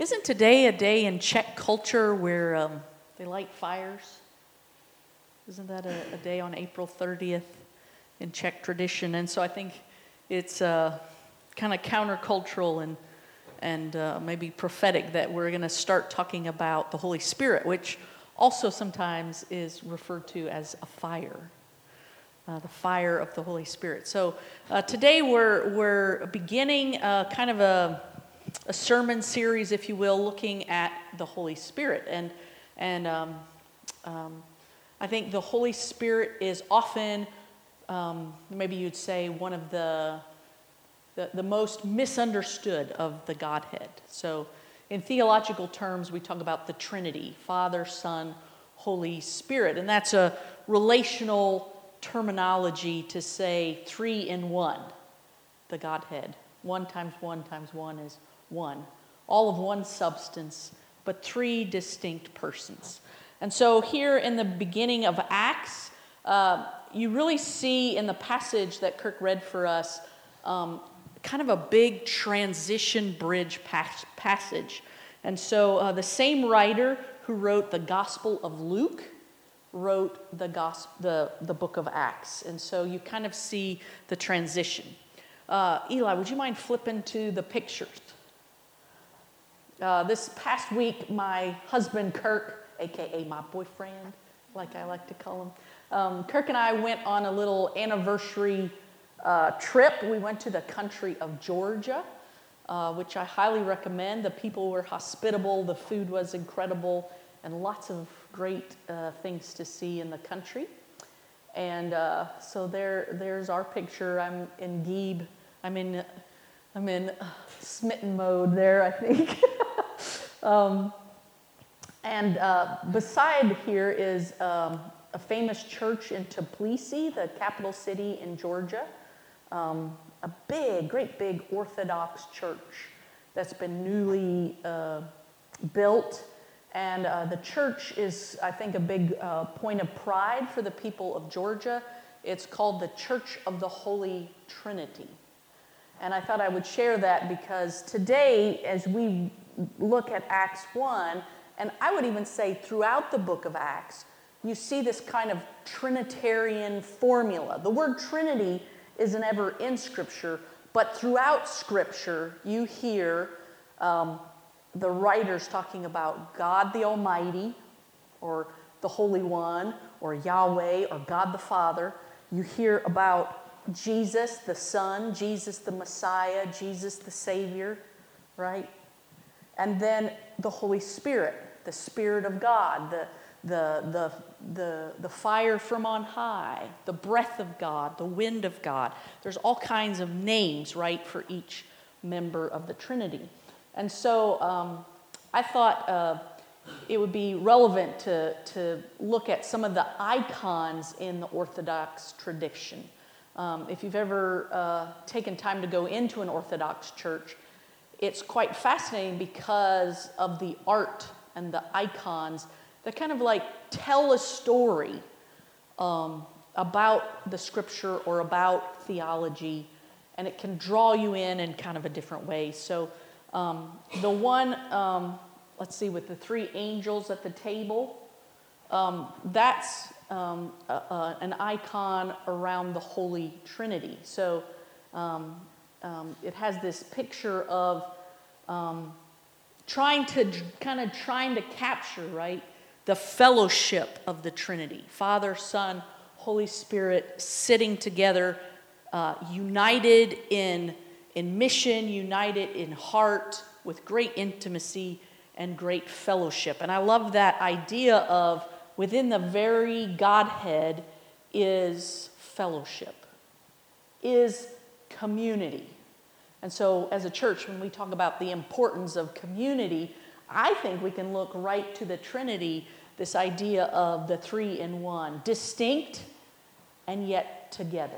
Isn't today a day in Czech culture where they light fires? Isn't that a day on April 30th in Czech tradition? And so I think it's kind of countercultural and maybe prophetic that we're going to start talking about the Holy Spirit, which also sometimes is referred to as a fire. The fire of the Holy Spirit. So today we're beginning kind of a sermon series, if you will, looking at the Holy Spirit. And I think the Holy Spirit is often, maybe you'd say, one of the most misunderstood of the Godhead. So in theological terms, we talk about the Trinity, Father, Son, Holy Spirit. And that's a relational terminology to say 3 in 1, the Godhead. 1 times 1 times 1 is 1. All of one substance, but 3 distinct persons. And so here in the beginning of Acts, you really see in the passage that Kirk read for us kind of a big transition bridge passage. And so the same writer who wrote the Gospel of Luke wrote the book of Acts. And so you kind of see the transition. Eli, would you mind flipping to the pictures? This past week, my husband, Kirk, a.k.a. my boyfriend, like I like to call him, Kirk and I went on a little anniversary trip. We went to the country of Georgia, which I highly recommend. The people were hospitable, the food was incredible, and lots of great things to see in the country. And so there's our picture. I'm in Geeb. I'm in smitten mode there, I think. And beside here is a famous church in Tbilisi, the capital city in Georgia. A great big Orthodox church that's been newly built. And the church is, I think, a big point of pride for the people of Georgia. It's called the Church of the Holy Trinity. And I thought I would share that because today, as we look at Acts 1, and I would even say throughout the book of Acts, you see this kind of Trinitarian formula. The word Trinity isn't ever in Scripture, but throughout Scripture, you hear the writers talking about God the Almighty, or the Holy One, or Yahweh, or God the Father. You hear about Jesus the Son, Jesus the Messiah, Jesus the Savior, right? And then the Holy Spirit, the Spirit of God, the fire from on high, the breath of God, the wind of God. There's all kinds of names, right, for each member of the Trinity. And so I thought it would be relevant to look at some of the icons in the Orthodox tradition. If you've ever taken time to go into an Orthodox church, it's quite fascinating because of the art and the icons that kind of like tell a story about the Scripture or about theology, and it can draw you in kind of a different way. So the one, let's see, with the 3 angels at the table, that's an icon around the Holy Trinity. So it has this picture of trying to capture, right, the fellowship of the Trinity. Father, Son, Holy Spirit sitting together, united in mission, united in heart, with great intimacy and great fellowship. And I love that idea of within the very Godhead is fellowship, is community. And so as a church, when we talk about the importance of community, I think we can look right to the Trinity, this idea of the 3 in 1, distinct and yet together.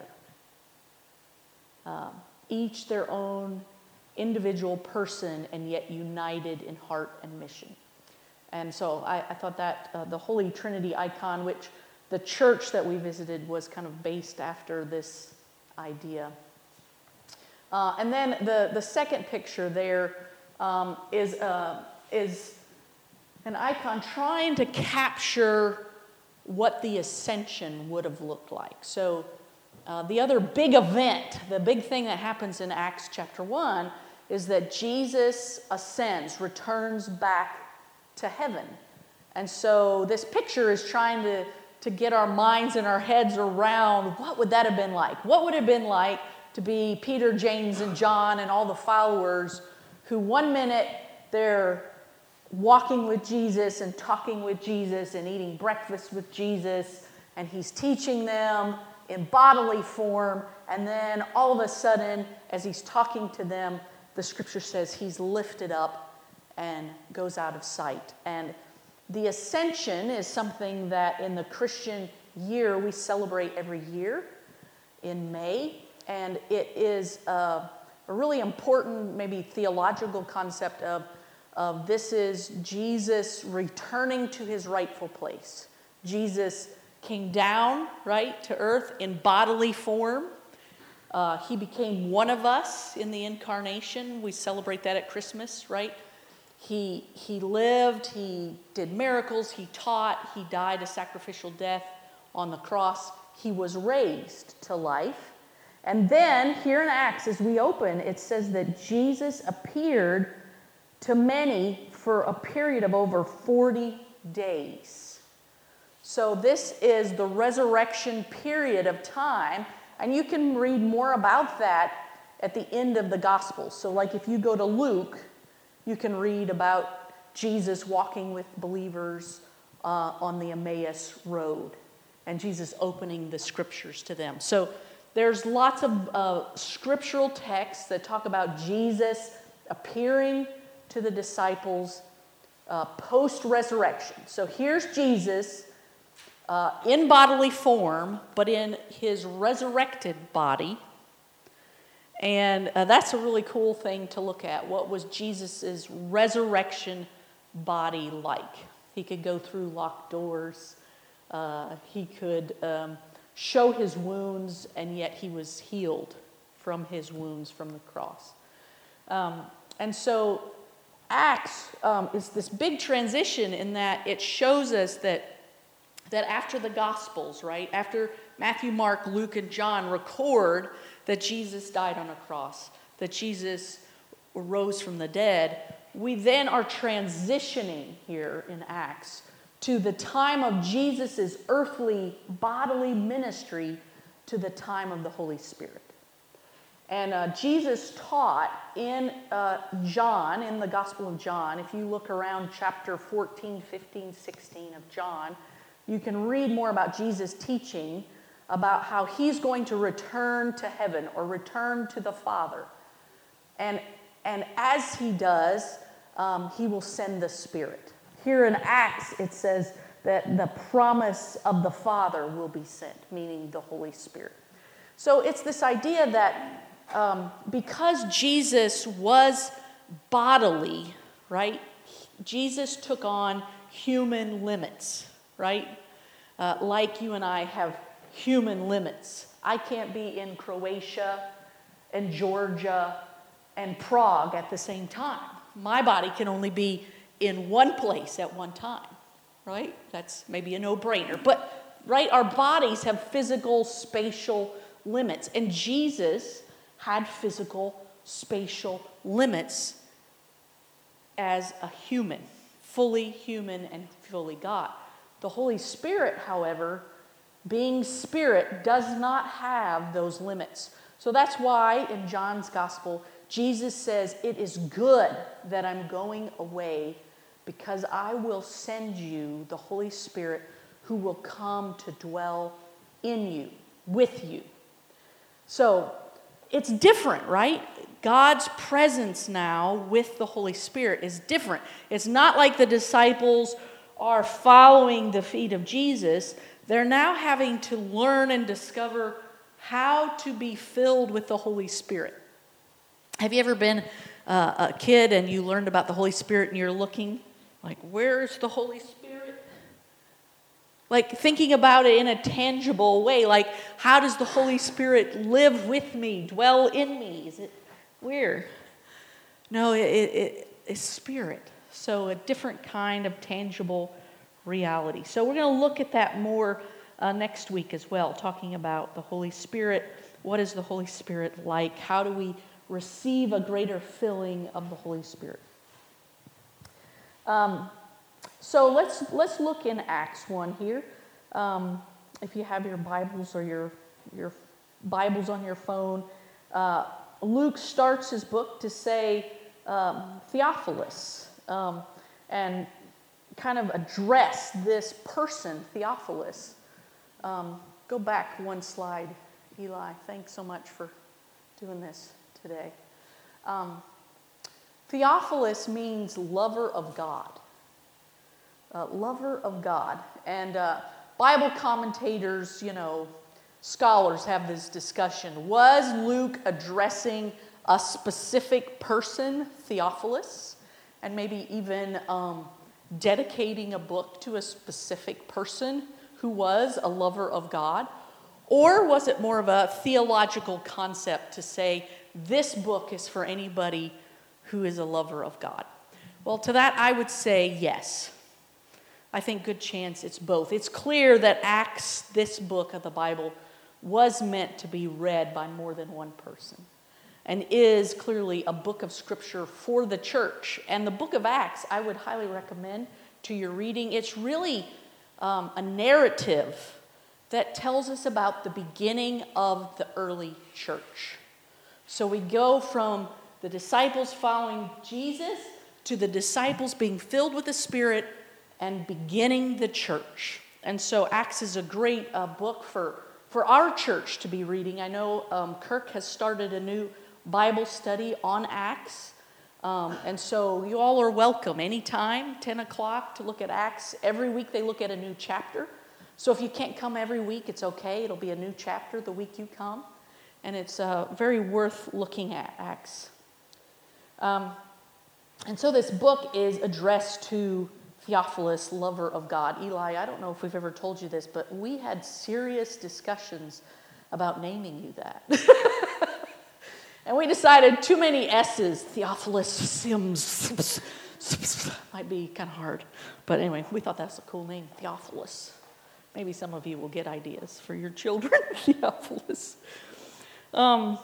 Each their own individual person and yet united in heart and mission. And so I thought that the Holy Trinity icon, which the church that we visited was kind of based after this idea. And then the second picture there is is an icon trying to capture what the ascension would have looked like. So the other big event, the big thing that happens in Acts chapter 1 is that Jesus ascends, returns back to heaven. And so this picture is trying to get our minds and our heads around what would that have been like? What would it have been like to be Peter, James, and John and all the followers who one minute they're walking with Jesus and talking with Jesus and eating breakfast with Jesus, and he's teaching them in bodily form, and then all of a sudden, as he's talking to them, the scripture says he's lifted up and goes out of sight. And the ascension is something that in the Christian year we celebrate every year in May, and it is a really important, maybe theological concept of this is Jesus returning to his rightful place. Jesus came down, right, to earth in bodily form. He became one of us in the incarnation. We celebrate that at Christmas, right? He lived, he did miracles, he taught, he died a sacrificial death on the cross. He was raised to life. And then here in Acts, as we open, it says that Jesus appeared to many for a period of over 40 days. So this is the resurrection period of time, and you can read more about that at the end of the Gospels. So like if you go to Luke, you can read about Jesus walking with believers on the Emmaus Road, and Jesus opening the scriptures to them. So there's lots of scriptural texts that talk about Jesus appearing to the disciples post-resurrection. So here's Jesus in bodily form, but in his resurrected body. And that's a really cool thing to look at. What was Jesus' resurrection body like? He could go through locked doors. He could show his wounds, and yet he was healed from his wounds from the cross. And so Acts is this big transition in that it shows us that after the Gospels, right, after Matthew, Mark, Luke, and John record that Jesus died on a cross, that Jesus rose from the dead, we then are transitioning here in Acts to the time of Jesus' earthly bodily ministry to the time of the Holy Spirit. And Jesus taught in John, in the Gospel of John. If you look around chapter 14, 15, 16 of John, you can read more about Jesus teaching about how he's going to return to heaven or return to the Father. And as he does, he will send the Spirit. Here in Acts, it says that the promise of the Father will be sent, meaning the Holy Spirit. So it's this idea that because Jesus was bodily, right? Jesus took on human limits, right? Like you and I have human limits. I can't be in Croatia and Georgia and Prague at the same time. My body can only be in one place at one time, right? That's maybe a no-brainer. But, right, our bodies have physical, spatial limits. And Jesus had physical, spatial limits as a human, fully human and fully God. The Holy Spirit, however, being spirit, does not have those limits. So that's why in John's gospel, Jesus says, "It is good that I'm going away because I will send you the Holy Spirit who will come to dwell in you, with you." So it's different, right? God's presence now with the Holy Spirit is different. It's not like the disciples are following the feet of Jesus. They're now having to learn and discover how to be filled with the Holy Spirit. Have you ever been a kid and you learned about the Holy Spirit and you're looking like, where's the Holy Spirit? Like thinking about it in a tangible way, like how does the Holy Spirit live with me, dwell in me? Is it where? No, it's spirit. So a different kind of tangible reality. So we're going to look at that more next week as well, talking about the Holy Spirit. What is the Holy Spirit like? How do we receive a greater filling of the Holy Spirit? So let's look in Acts 1 here. If you have your Bibles or your Bibles on your phone, Luke starts his book to say Theophilus, and kind of address this person, Theophilus. Go back one slide, Eli. Thanks so much for doing this today. Theophilus means lover of God. Lover of God. And Bible commentators, scholars have this discussion. Was Luke addressing a specific person, Theophilus, and maybe even dedicating a book to a specific person who was a lover of God? Or was it more of a theological concept to say, this book is for anybody who is a lover of God? Well, to that I would say yes. I think good chance it's both. It's clear that Acts, this book of the Bible, was meant to be read by more than one person, and is clearly a book of Scripture for the church. And the book of Acts, I would highly recommend to your reading. It's really a narrative that tells us about the beginning of the early church. So we go from the disciples following Jesus to the disciples being filled with the Spirit and beginning the church. And so Acts is a great book for our church to be reading. I know Kirk has started a new Bible study on Acts. And so you all are welcome anytime, 10 o'clock, to look at Acts. Every week they look at a new chapter. So if you can't come every week, it's okay. It'll be a new chapter the week you come. And it's very worth looking at, Acts. And so this book is addressed to Theophilus, lover of God. Eli, I don't know if we've ever told you this, but we had serious discussions about naming you that. And we decided too many S's, Theophilus, Sims, might be kind of hard. But anyway, we thought that's a cool name, Theophilus. Maybe some of you will get ideas for your children, Theophilus. And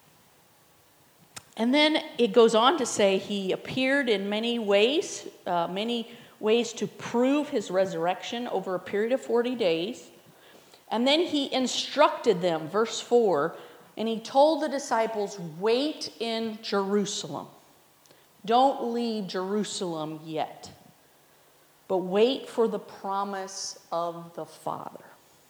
then it goes on to say he appeared in many ways to prove his resurrection over a period of 40 days. And then he instructed them, verse 4, and he told the disciples, wait in Jerusalem. Don't leave Jerusalem yet, but wait for the promise of the Father.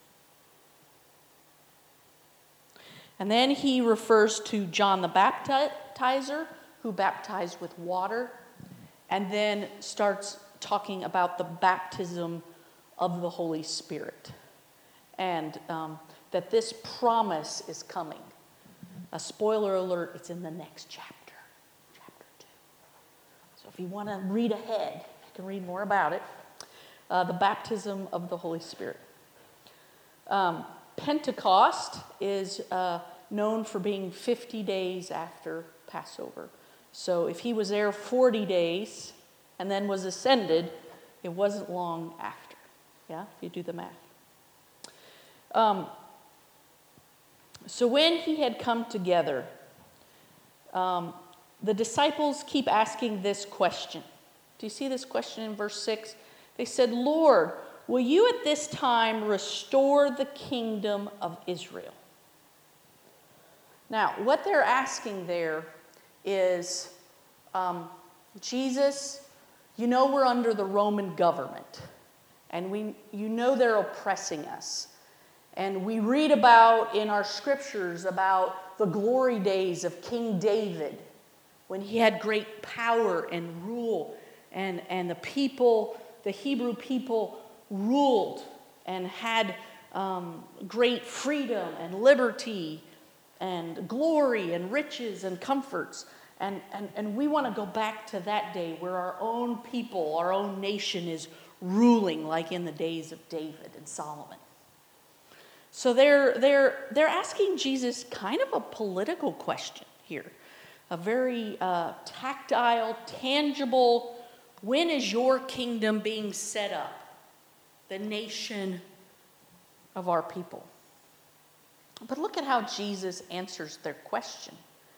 And then he refers to John the Baptizer, who baptized with water, and then starts talking about the baptism of the Holy Spirit, and that this promise is coming. A spoiler alert, it's in the next chapter, chapter 2. So if you want to read ahead, you can read more about it. The baptism of the Holy Spirit. Pentecost is known for being 50 days after Passover. So if he was there 40 days and then was ascended, it wasn't long after. Yeah, if you do the math. So when he had come together, the disciples keep asking this question. Do you see this question in verse 6? They said, Lord, will you at this time restore the kingdom of Israel? Now, what they're asking there is, Jesus, we're under the Roman government, and they're oppressing us. And we read about in our scriptures about the glory days of King David, when he had great power and rule, and the people, the Hebrew people, ruled and had great freedom and liberty and glory and riches and comforts. And we want to go back to that day where our own people, our own nation is ruling like in the days of David and Solomon. So they're asking Jesus kind of a political question here, a very tactile, tangible When is your kingdom being set up? The nation of our people. But look at how Jesus answers their question.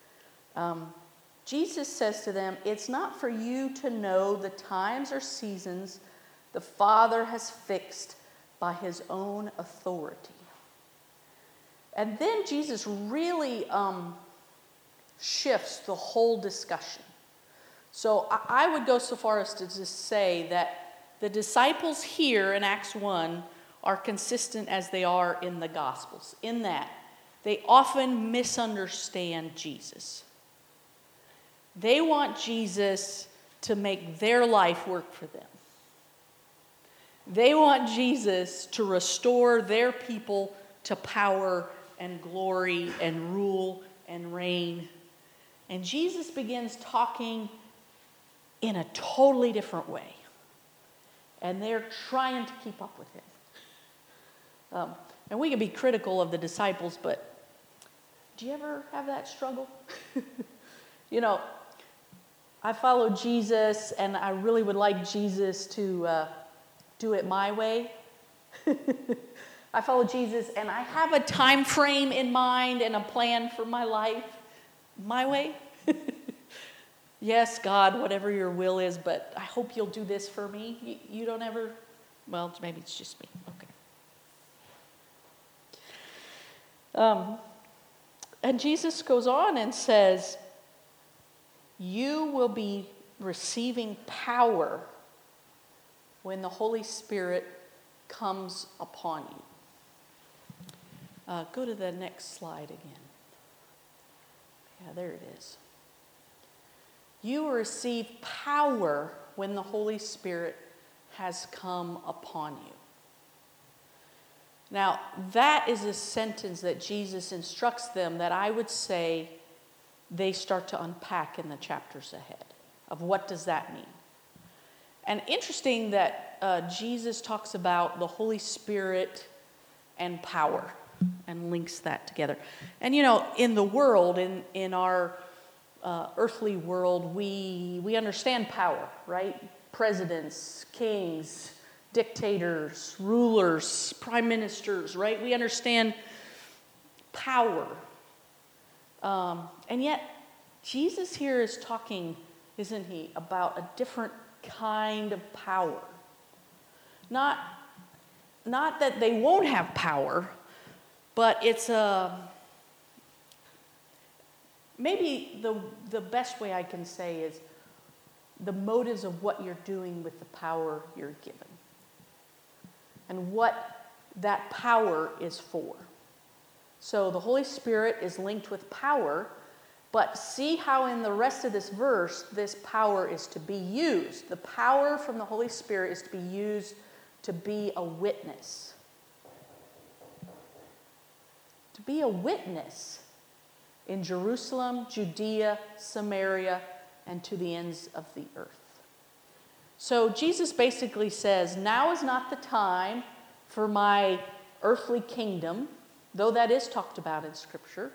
Jesus says to them, it's not for you to know the times or seasons the Father has fixed by his own authority. And then Jesus really shifts the whole discussion. So I would go so far as to just say that the disciples here in Acts 1 are consistent as they are in the Gospels, in that they often misunderstand Jesus. They want Jesus to make their life work for them. They want Jesus to restore their people to power and glory and rule and reign. And Jesus begins talking in a totally different way. And they're trying to keep up with him. And we can be critical of the disciples, but do you ever have that struggle? You know, I follow Jesus, and I really would like Jesus to do it my way. I follow Jesus, and I have a time frame in mind and a plan for my life my way. Yes, God, whatever your will is, but I hope you'll do this for me. You don't ever, well, maybe it's just me. Okay. And Jesus goes on and says, you will be receiving power when the Holy Spirit comes upon you. Go to the next slide again. Yeah, there it is. You will receive power when the Holy Spirit has come upon you. Now, that is a sentence that Jesus instructs them that I would say they start to unpack in the chapters ahead of what does that mean. And interesting that Jesus talks about the Holy Spirit and power and links that together. And you know, in the world, in our earthly world, we understand power, right? Presidents, kings, dictators, rulers, prime ministers, right? We understand power. And yet, Jesus here is talking, isn't he, about a different kind of power. Not that they won't have power, but it's maybe the best way I can say is the motives of what you're doing with the power you're given and what that power is for. So the Holy Spirit is linked with power, but see how in the rest of this verse, this power is to be used. The power from the Holy Spirit is to be used to be a witness. To be a witness in Jerusalem, Judea, Samaria, and to the ends of the earth. So Jesus basically says, now is not the time for my earthly kingdom, though that is talked about in Scripture.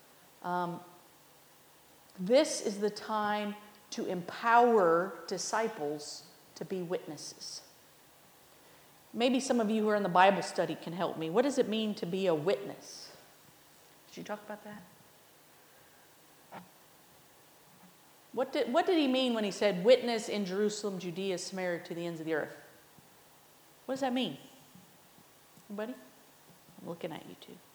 This is the time to empower disciples to be witnesses. Maybe some of you who are in the Bible study can help me. What does it mean to be a witness? Did you talk about that? What did he mean when he said, witness in Jerusalem, Judea, Samaria, to the ends of the earth? What does that mean? Anybody? I'm looking at you two.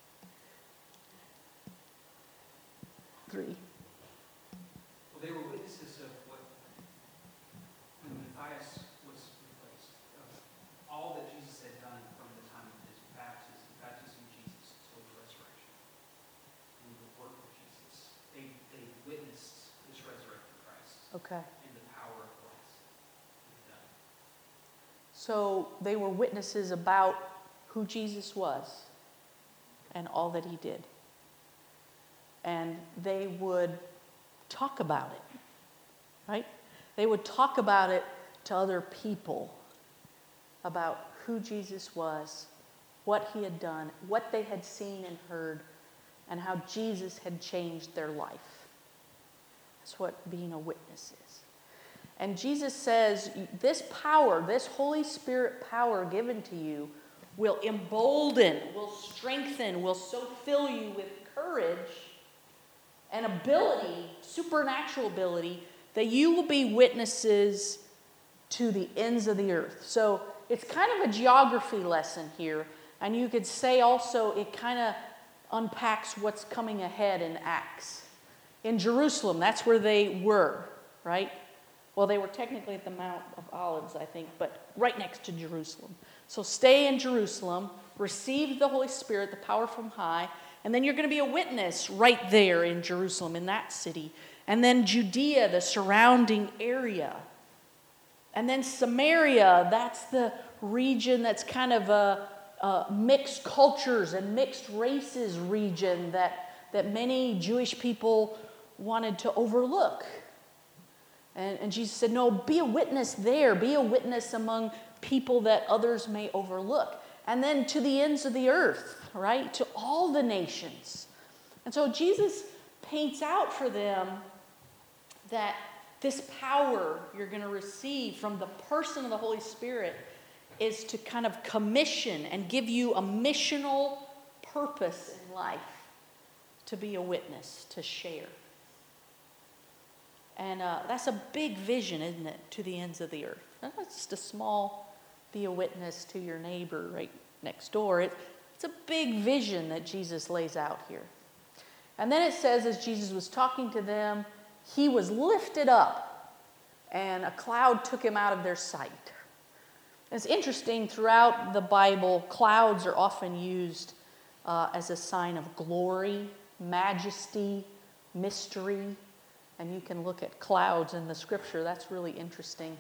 3. Well, they were witnesses of what, when Matthias was replaced, of all that Jesus had done from the time of his baptism of Jesus till the resurrection. And the work of Jesus. They witnessed this resurrected Christ. Okay. And the power of Christ. So they were witnesses about who Jesus was and all that he did. And they would talk about it, right? They would talk about it to other people, about who Jesus was, what he had done, what they had seen and heard, and how Jesus had changed their life. That's what being a witness is. And Jesus says, this power, this Holy Spirit power given to you will embolden, will strengthen, will so fill you with courage and ability, supernatural ability, that you will be witnesses to the ends of the earth. So it's kind of a geography lesson here. And you could say also it kind of unpacks what's coming ahead in Acts. In Jerusalem, that's where they were, right? Well, they were technically at the Mount of Olives, I think, but right next to Jerusalem. So stay in Jerusalem, receive the Holy Spirit, the power from high, and then you're going to be a witness right there in Jerusalem, in that city. And then Judea, the surrounding area. And then Samaria, that's the region that's kind of a mixed cultures and mixed races region that many Jewish people wanted to overlook. And Jesus said, no, be a witness there. Be a witness among people that others may overlook. And then to the ends of the earth, right? To all the nations. And so Jesus paints out for them that this power you're going to receive from the person of the Holy Spirit is to kind of commission and give you a missional purpose in life to be a witness, to share. And that's a big vision, isn't it, to the ends of the earth. That's just a small, be a witness to your neighbor right next door. It's a big vision that Jesus lays out here. And then it says, as Jesus was talking to them, he was lifted up, and a cloud took him out of their sight. It's interesting, throughout the Bible, clouds are often used as a sign of glory, majesty, mystery. And you can look at clouds in the scripture. That's really interesting.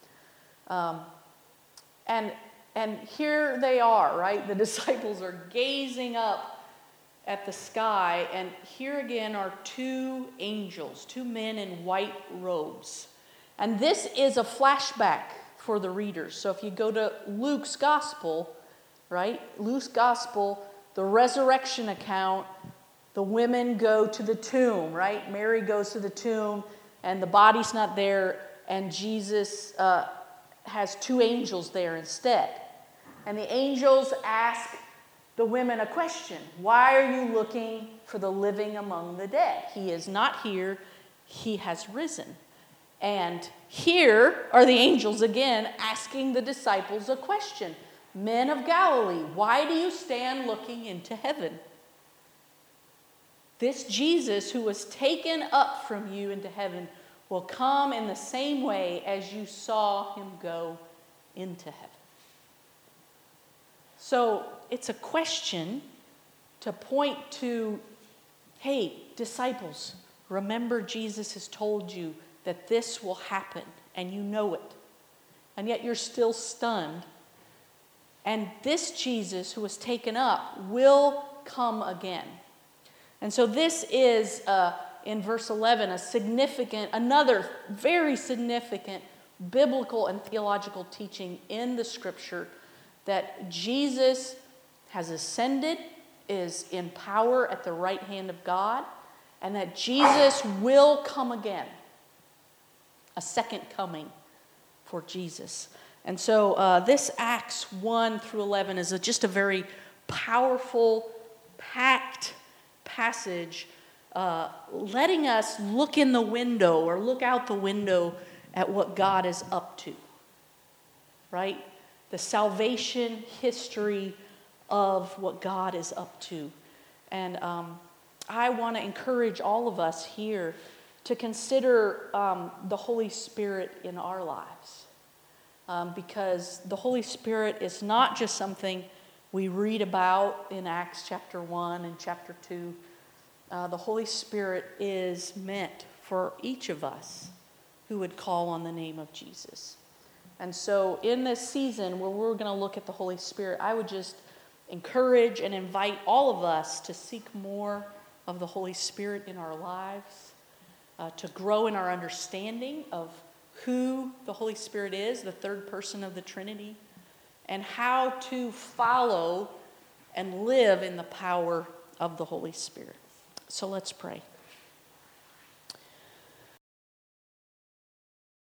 And here they are, right? The disciples are gazing up at the sky. And here again are two angels, two men in white robes. And this is a flashback for the readers. So if you go to Luke's gospel, right? Luke's gospel, the resurrection account, the women go to the tomb, right? Mary goes to the tomb, and the body's not there, and Jesus has two angels there instead. And the angels ask the women a question. Why are you looking for the living among the dead? He is not here. He has risen. And here are the angels again asking the disciples a question. Men of Galilee, why do you stand looking into heaven? This Jesus who was taken up from you into heaven will come in the same way as you saw him go into heaven. So it's a question to point to, hey, disciples, remember Jesus has told you that this will happen, and you know it. And yet you're still stunned. And this Jesus who was taken up will come again. And so this is, in verse 11, another very significant biblical and theological teaching in the scripture that Jesus has ascended, is in power at the right hand of God, and that Jesus will come again. A second coming for Jesus. And so this Acts 1 through 11 is just a very powerful, packed passage, letting us look in the window or look out the window at what God is up to, right? The salvation history of what God is up to. And I want to encourage all of us here to consider the Holy Spirit in our lives. Because the Holy Spirit is not just something we read about in Acts chapter 1 and chapter 2. The Holy Spirit is meant for each of us who would call on the name of Jesus. And so in this season where we're going to look at the Holy Spirit, I would just encourage and invite all of us to seek more of the Holy Spirit in our lives, to grow in our understanding of who the Holy Spirit is, the third person of the Trinity, and how to follow and live in the power of the Holy Spirit. So let's pray.